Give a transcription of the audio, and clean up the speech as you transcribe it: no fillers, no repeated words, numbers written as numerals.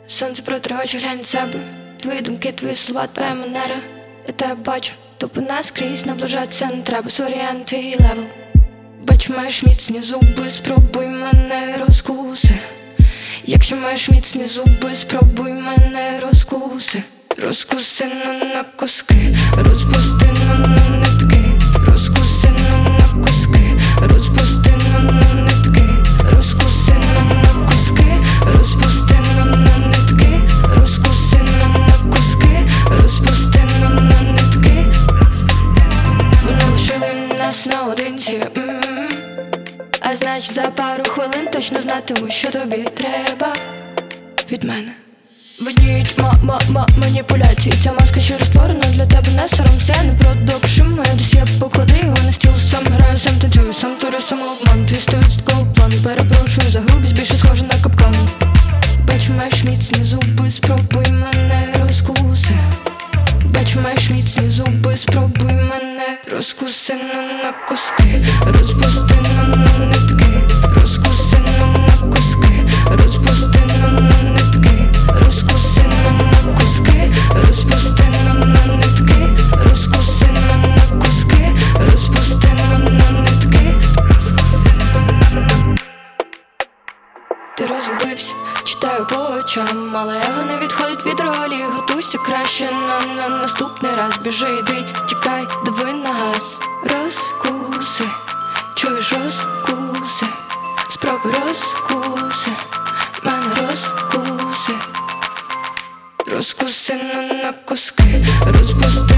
Сонце протри очі, глянь себе. Твої думки, твої слова, твоя манера. Я тебе бачу, тупо наскрізь. Наближатися не треба, варіант твій левел. Бачу, маєш міцні зуби, спробуй мене розкуси. Якщо маєш міцні зуби, спробуй мене розкуси. Розкуси на куски, розпусти на нитки. Розкуси на куски, розпусти на нитки. Розкуси на куски, розпусти на нитки. Розкуси на куски, розпусти на нитки. Вони лишили нас наодинці. А значить за пару хвилин точно знатиму, що тобі треба від мене. Видніють маніпуляції. Ця маска щиро створена для тебе, не соромся, не продовжуй моє досьє, поклади його на стіл. Сам граю, сам танцюю, сам турю, сам обман. Твій 100% план, перепрошую за грубість, більше схоже на капкан. Бачу, маєш міцні зуби, спробуй мене розкуси. Бачу, маєш міцні зуби, спробуй мене розкуси на куски. Розпусти на нитки. Розкуси на куски, розпусти на нитки. Розкуси на куски, розпусти на нитки. Розкуси на куски, розпусти на нитки. Ти розгубився, читаю по очам, але його не відходить від ролі. Готуйся краще на наступний раз. Біжи, йди, тікай, диви на газ. Розкуси, чуєш, розкуси. Спробуй розкуси, мене розкуси. Розкуси на куски, розпусти